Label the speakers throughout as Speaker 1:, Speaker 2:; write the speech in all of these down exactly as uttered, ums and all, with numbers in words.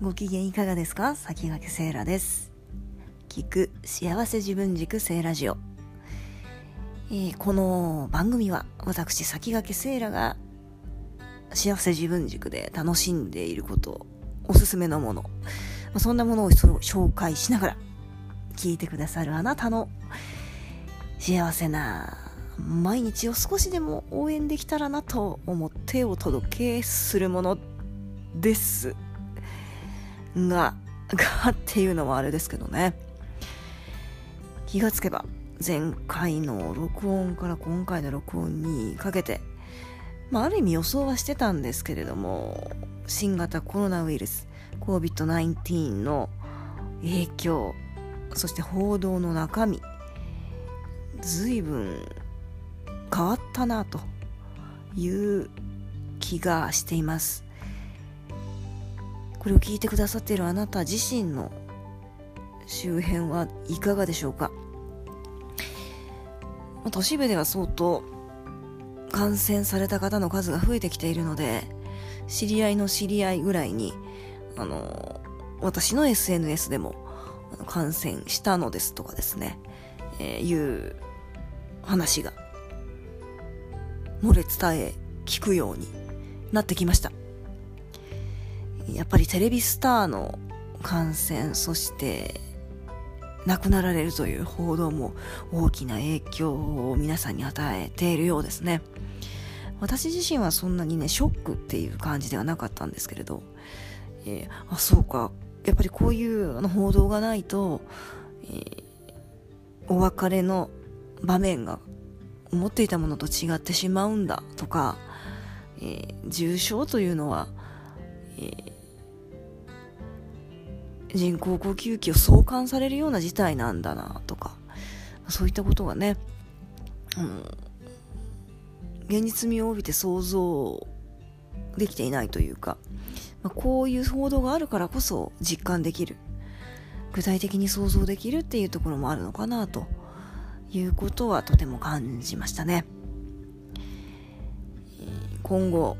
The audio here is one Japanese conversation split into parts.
Speaker 1: ご機嫌いかがですか？先駆けセーラです。聞く幸せ自分軸セーラジオ、えー、この番組は私先駆けセーラが幸せ自分軸で楽しんでいること、おすすめのもの、まあ、そんなものを紹介しながら聞いてくださるあなたの幸せな毎日を少しでも応援できたらなと思ってお届けするものですが、がっていうのはあれですけどね、気がつけば前回の録音から今回の録音にかけて、まあ、ある意味予想はしてたんですけれども、新型コロナウイルス コービッドナインティーン の影響、そして報道の中身、随分変わったなという気がしています。これを聞いてくださっているあなた自身の周辺はいかがでしょうか。都市部では相当感染された方の数が増えてきているので、知り合いの知り合いぐらいにあの私の エスエヌエス でも感染したのですとかですね、えー、いう話が漏れ伝え聞くようになってきました。やっぱりテレビスターの感染、そして亡くなられるという報道も大きな影響を皆さんに与えているようですね。私自身はそんなにねショックっていう感じではなかったんですけれど、えー、あそうか、やっぱりこういうあの報道がないと、えー、お別れの場面が思っていたものと違ってしまうんだとか、えー、重症というのは、えー、人工呼吸器を送還されるような事態なんだなとか、そういったことがね、うん、現実味を帯びて想像できていないというか、まあ、こういう報道があるからこそ実感できる、具体的に想像できるっていうところもあるのかなということはとても感じましたね。今後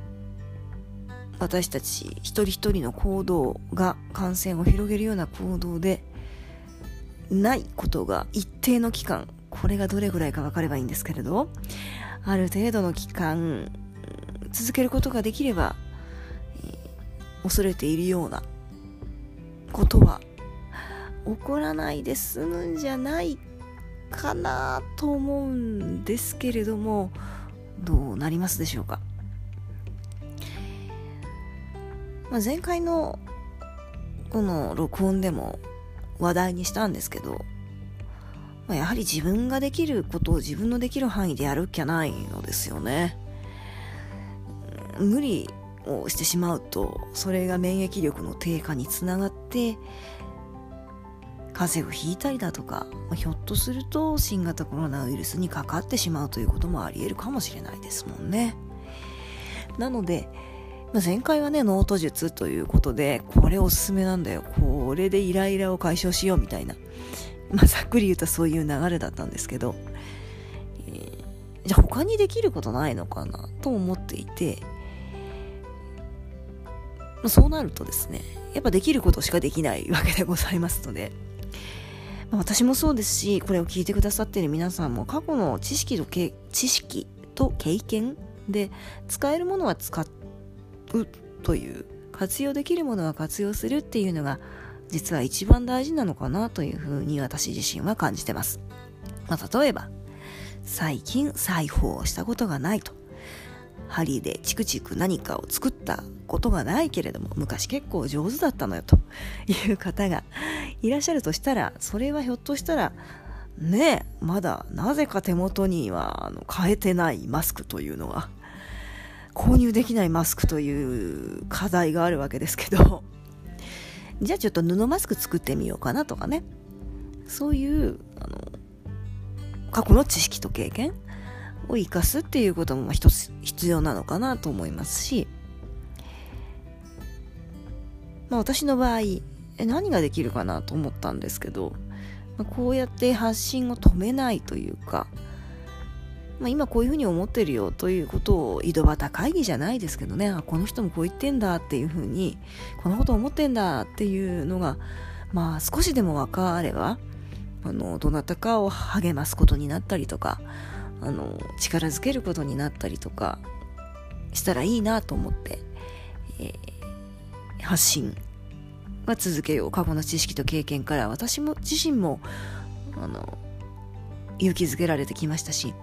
Speaker 1: 私たち一人一人の行動が感染を広げるような行動でないことが一定の期間、これがどれぐらいか分かればいいんですけれど、ある程度の期間続けることができれば、えー、恐れているようなことは起こらないで済むんじゃないかなと思うんですけれども、どうなりますでしょうか。まあ、前回のこの録音でも話題にしたんですけど、まあ、やはり自分ができることを自分のできる範囲でやるっきゃないのですよね。無理をしてしまうとそれが免疫力の低下につながって風邪をひいたりだとか、まあ、ひょっとすると新型コロナウイルスにかかってしまうということもあり得るかもしれないですもんね。なのでまあ、前回はねノート術ということで、これおすすめなんだよ、これでイライラを解消しようみたいな、まあ、ざっくり言うとそういう流れだったんですけど、えー、じゃあ他にできることないのかなと思っていて、まあ、そうなるとですね、やっぱできることしかできないわけでございますので、まあ、私もそうですし、これを聞いてくださっている皆さんも過去の知識とけ知識と経験で使えるものは使ってという、活用できるものは活用するっていうのが実は一番大事なのかなというふうに私自身は感じてます。まあ、例えば最近裁縫をしたことがないと、針でチクチク何かを作ったことがないけれども昔結構上手だったのよという方がいらっしゃるとしたら、それはひょっとしたらねえ、まだなぜか手元にはあの変えてないマスクというのは購入できないマスクという課題があるわけですけど、じゃあちょっと布マスク作ってみようかなとかね、そういうあの過去の知識と経験を生かすっていうことも一つ必要なのかなと思いますし、まあ、私の場合え何ができるかなと思ったんですけど、まあ、こうやって発信を止めないというか、 まあ、今こういうふうに思ってるよということを井戸端会議じゃないですけどね、あこの人もこう言ってんだっていうふうに、このこと思ってんだっていうのがまあ少しでも分かれば、あのどなたかを励ますことになったりとか、あの力づけることになったりとかしたらいいなと思って、えー、発信は続けよう。過去の知識と経験から私も自身もあの勇気づけられてきましたし、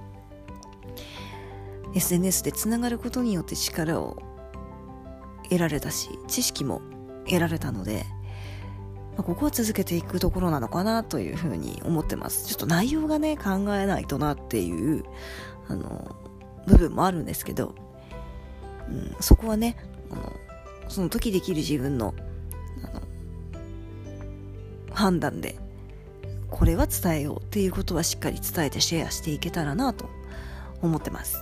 Speaker 1: エスエヌエス でつながることによって力を得られたし、知識も得られたので、まあ、ここは続けていくところなのかなというふうに思ってます。ちょっと内容がね考えないとなっていうあの部分もあるんですけど、うん、そこはねあのその時できる自分のあの判断でこれは伝えようっていうことはしっかり伝えてシェアしていけたらなと思ってます。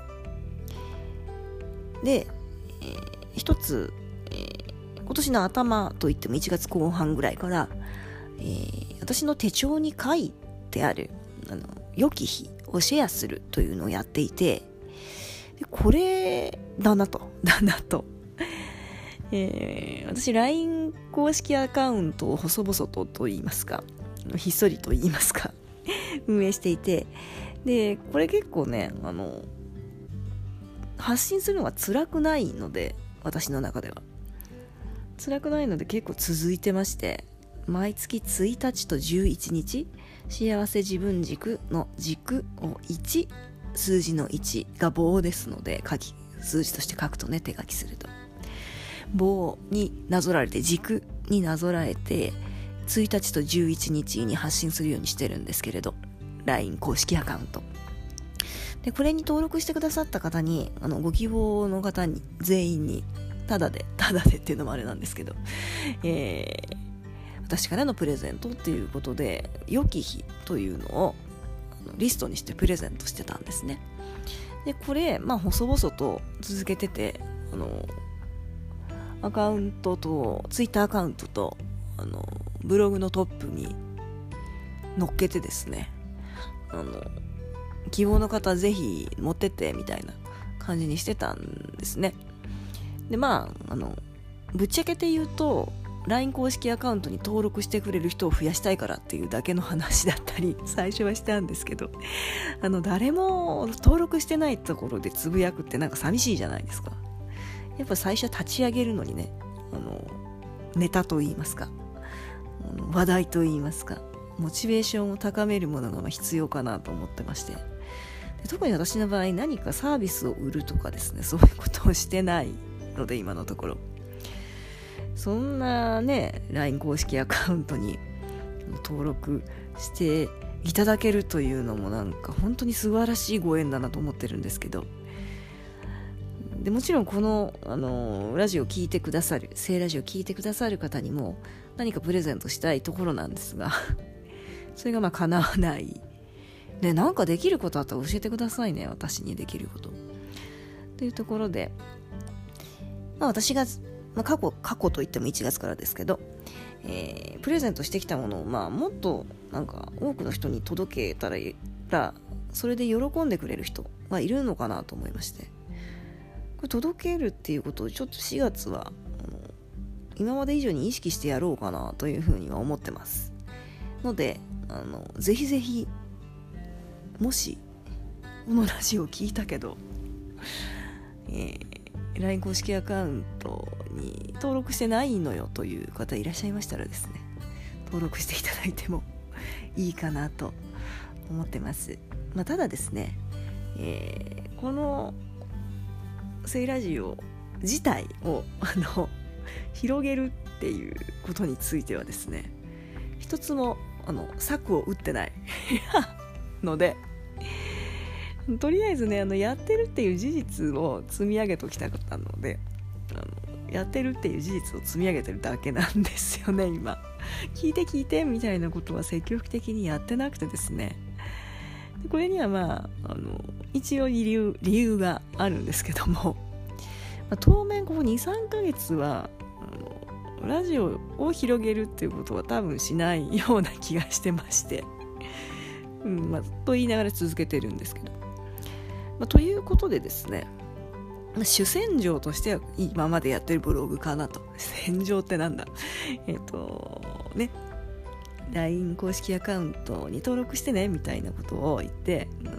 Speaker 1: で、えー、一つ、えー、今年の頭といってもいちがつこう半ぐらいから、えー、私の手帳に書いてあるあの良き日をシェアするというのをやっていて、でこれだなとだなと、えー、私 ライン 公式アカウントを細々とと言いますか、ひっそりと言いますか運営していて、でこれ結構ねあの発信するのが辛くないので、私の中では辛くないので結構続いてまして、毎月ついたちとじゅういちにち、幸せ自分軸の軸をいち、数字のいちが棒ですので、書き数字として書くとね、手書きすると棒になぞられて、軸になぞらえてついたちとじゅういちにちに発信するようにしてるんですけれど、 ライン 公式アカウントで、これに登録してくださった方に、あのご希望の方に全員にタダでタダでっていうのもあれなんですけど、えー、私からのプレゼントっていうことで良き日というのをリストにしてプレゼントしてたんですね。でこれまあ細々と続けてて、あのアカウントとツイッターアカウントとあのブログのトップに載っけてですね、あの希望の方ぜひ持ってってみたいな感じにしてたんですね。でまああのぶっちゃけて言うと ライン 公式アカウントに登録してくれる人を増やしたいからっていうだけの話だったり最初はしたんですけど、あの誰も登録してないところでつぶやくってなんか寂しいじゃないですか。やっぱ最初立ち上げるのにね、あのネタと言いますか、話題と言いますか、モチベーションを高めるものが必要かなと思ってまして、で特に私の場合何かサービスを売るとかですね、そういうことをしてないので、今のところそんなね ライン 公式アカウントに登録していただけるというのもなんか本当に素晴らしいご縁だなと思ってるんですけど、でもちろんこの、あのラジオ聞いてくださる聖ラジオ聞いてくださる方にも何かプレゼントしたいところなんですがそれがまあ叶わないで、なんかできることあったら教えてくださいね、私にできることというところで、まあ、私が、まあ、過去過去といってもいちがつからですけど、えー、プレゼントしてきたものを、まあ、もっとなんか多くの人に届けたらそれで喜んでくれる人がいるのかなと思いまして、これ届けるっていうことをちょっとしがつはあの今まで以上に意識してやろうかなというふうには思ってますので、あのぜひぜひもしこのラジオ聞いたけど、えー、ライン 公式アカウントに登録してないのよという方いらっしゃいましたらですね、登録していただいてもいいかなと思ってます。まあ、ただですね、えー、この聖ラジオ自体をあの広げるっていうことについてはですね、一つもあの策を打ってないので、とりあえずねあのやってるっていう事実を積み上げときたかったので、あのやってるっていう事実を積み上げてるだけなんですよね。今聞いて聞いてみたいなことは積極的にやってなくてですね、でこれにはまあ、あの一応理由、理由があるんですけども、まあ、当面ここ にさんかげつはあのラジオを広げるっていうことは多分しないような気がしてまして、うんまあ、と言いながら続けてるんですけど、 まあ、ということでですね、主戦場としては今までやってるブログかなと。戦場ってなんだえっとね ライン 公式アカウントに登録してねみたいなことを言って、あの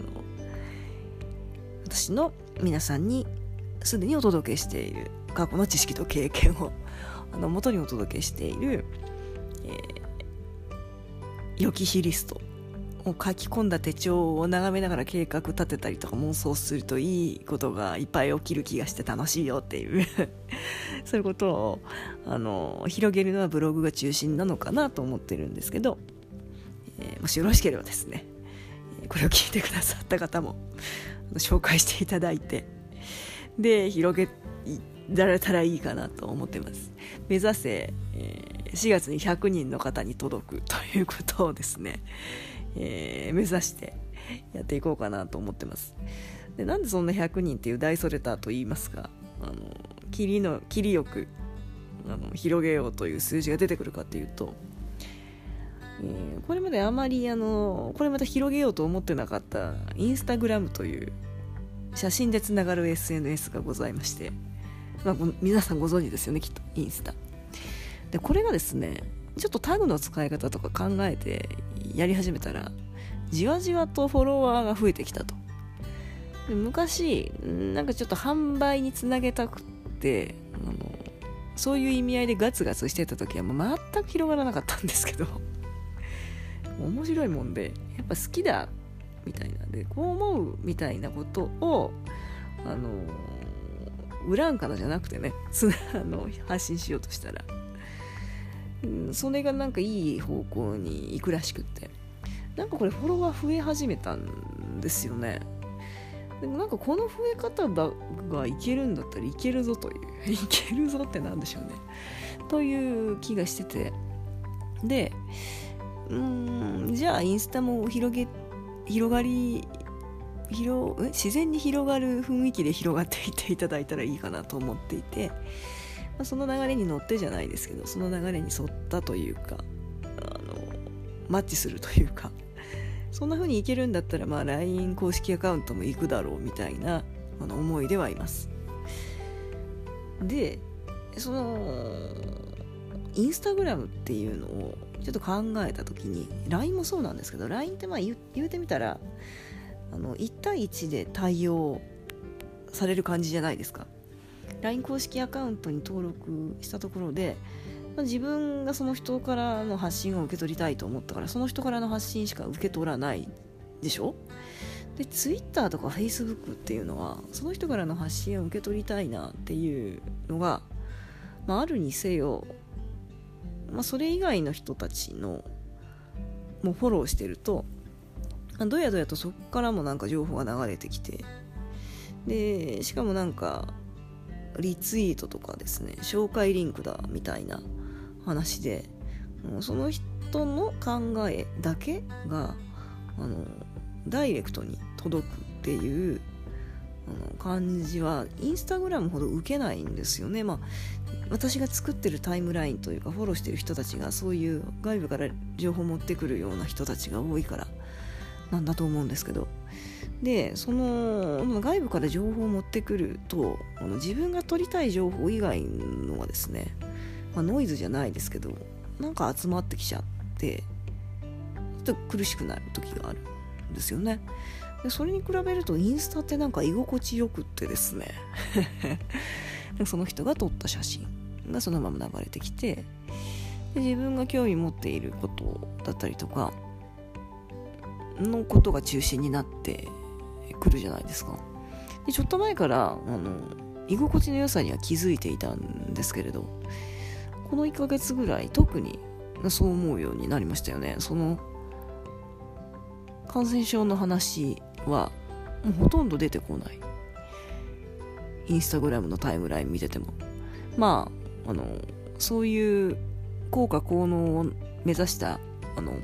Speaker 1: 私の皆さんにすでにお届けしている過去の知識と経験をあの元にお届けしている、えー、予期日リストを書き込んだ手帳を眺めながら計画立てたりとか妄想するといいことがいっぱい起きる気がして楽しいよっていうそういうことをあの広げるのはブログが中心なのかなと思ってるんですけど、えー、もしよろしければですね、これを聞いてくださった方も紹介していただいて、で広げられたらいいかなと思ってます。目指せ、えー、しがつにひゃくにんの方に届くということをですね、えー、目指してやっていこうかなと思ってます。で、なんでそんなひゃくにんっていう大それたと言いますか、あの切りの切りよくあの広げようという数字が出てくるかっていうと、えー、これまであまりあのこれまた広げようと思ってなかったインスタグラムという写真でつながる エスエヌエス がございまして、まあ、皆さんご存知ですよね、きっとインスタで。これがですね、ちょっとタグの使い方とか考えてやり始めたらじわじわとフォロワーが増えてきたと。で、昔なんかちょっと販売につなげたくってあのそういう意味合いでガツガツしてた時はもう全く広がらなかったんですけど面白いもんでやっぱ好きだみたいなで、こう思うみたいなことをあの裏んからじゃなくてねあの発信しようとしたら、うん、それがなんかいい方向に行くらしくって、なんかこれフォロワー増え始めたんですよね。でもなんかこの増え方がいけるんだったらいけるぞといういけるぞってなんでしょうねという気がしてて、でうーんじゃあインスタも広げ広がり広自然に広がる雰囲気で広がっていっていただいたらいいかなと思っていて、まあ、その流れに乗ってじゃないですけど、その流れに沿ったというかあのマッチするというか、そんな風にいけるんだったら、まあ、ライン 公式アカウントも行くだろうみたいなあの思いではいます。で、そのインスタグラムっていうのをちょっと考えたときに ライン もそうなんですけど、 ライン ってまあ 言, 言うてみたらあのいち対いちで対応される感じじゃないですか。 ライン 公式アカウントに登録したところで、まあ、自分がその人からの発信を受け取りたいと思ったからその人からの発信しか受け取らないでしょ。で Twitter とか Facebook っていうのはその人からの発信を受け取りたいなっていうのが、まあ、あるにせよ、まあ、それ以外の人たちのもうフォローしてるとどやどやとそこからもなんか情報が流れてきて、でしかもなんかリツイートとかですね、紹介リンクだみたいな話で、もうその人の考えだけがあのダイレクトに届くっていうあの感じはインスタグラムほど受けないんですよね。まあ私が作ってるタイムラインというかフォローしてる人たちがそういう外部から情報を持ってくるような人たちが多いからなんだと思うんですけど、でその外部から情報を持ってくるとあの自分が取りたい情報以外のはですね、まあ、ノイズじゃないですけどなんか集まってきちゃってちょっと苦しくなる時があるんですよね。でそれに比べるとインスタってなんか居心地よくってですねその人が撮った写真がそのまま流れてきて、で自分が興味持っていることだったりとかのことが中心になってくるじゃないですか。でちょっと前からあの居心地の良さには気づいていたんですけれど、このいっかげつぐらい特にそう思うようになりましたよね。その感染症の話はもうほとんど出てこない。インスタグラムのタイムライン見ててもまああのそういう効果効能を目指したあの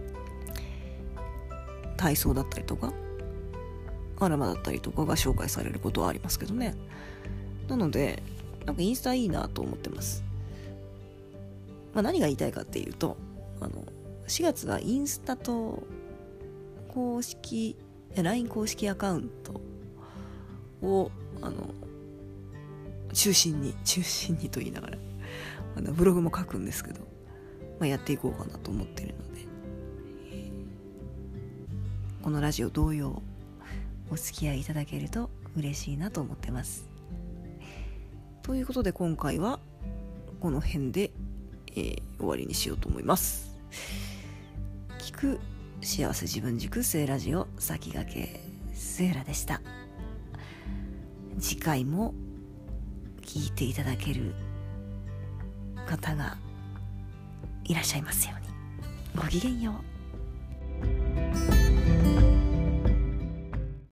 Speaker 1: 体操だったりとかアラマだったりとかが紹介されることはありますけどね。なのでなんかインスタいいなと思ってます。まあ、何が言いたいかっていうとあのしがつはインスタと公式 ライン 公式アカウントをあの中心に中心にと言いながらあのブログも書くんですけど、まあ、やっていこうかなと思っているので、えー、このラジオ同様お付き合いいただけると嬉しいなと思ってます。ということで今回はこの辺で、えー、終わりにしようと思います。聞く幸せ自分軸聖ラジオ先駆けセーラでした。次回も聞いていただける方がいらっしゃいますように。ごきげんよう。